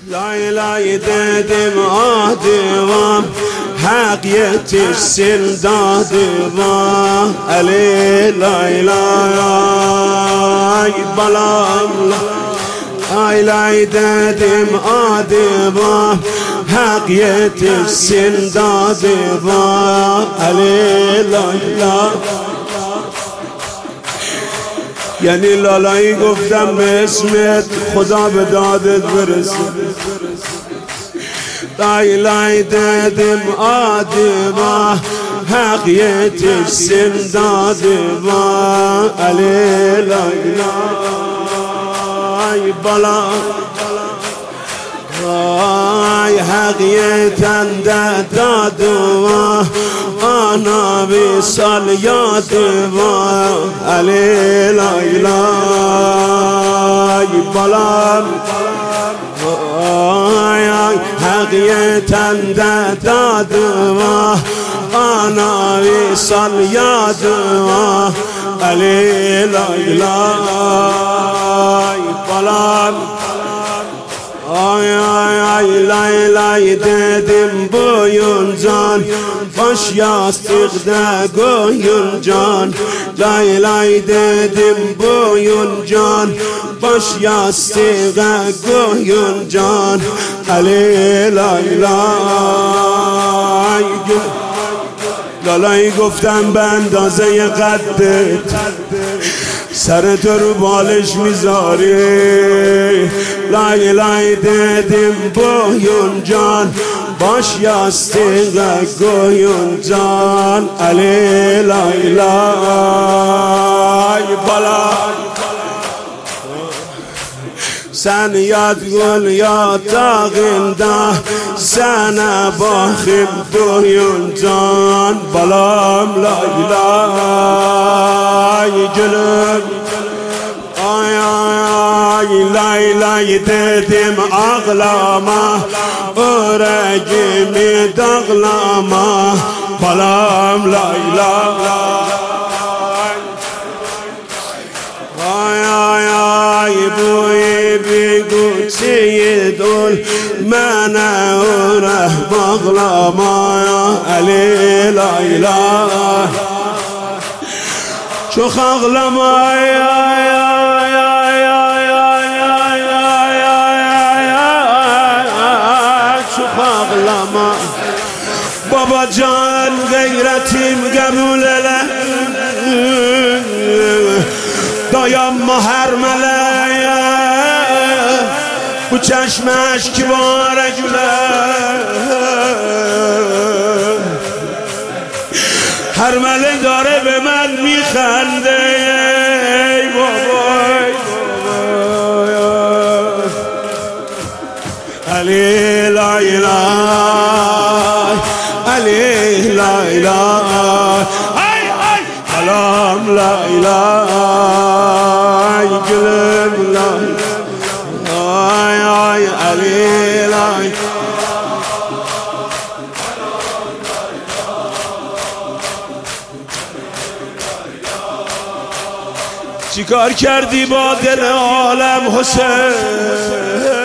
لای لای dedim adıma hak yetişsin dadıma Ali lay lay balam lay lay dedim adıma hak yetişsin dadıma Ali lay lay. یعنی لالایی گفتم به اسمت خدا به دادت برسه لای لای dedim adıma hak yetişsin dadıma Ali lay lay bala Ay hak yeten de dadıma ana visal yadıma Ali lay lay balam Ay ay hak yeten de dadıma ana visal yadıma Ali lay lay balam Ay ay ay lay lay dedim boyuncan baş yastıkta koyuncan lay lay dedim boyuncan baş yastıkta koyuncan Ali lay lay لالایی گفتم به اندازه قدت سر تو رو بالش میذاری لای لای dedim boyun can baş yastığa koyun can Ali lay lay bala Sen yat gül yatağında sana bakım boyun can balam lay lay gülüm Ay ay ay lay lay dedim ağlama Yüreğimi dağlama balam lay lay Ay ay ay bu bir gülçeyi dol Mene üreh bağlama Ali lay lay Çok ağlama ay ay ay ay ay ay ay ay Çok ağlama Babacan gayretim kabul ele Dayanma her meleğe Bu çeşme eşkibare güle Her mele dاره به من میخنده ای بابای علی لای لای علی لای لای ای ای سلام لای لای گلم لای ای ای علی لای چیکار کردی با دل عالم حسین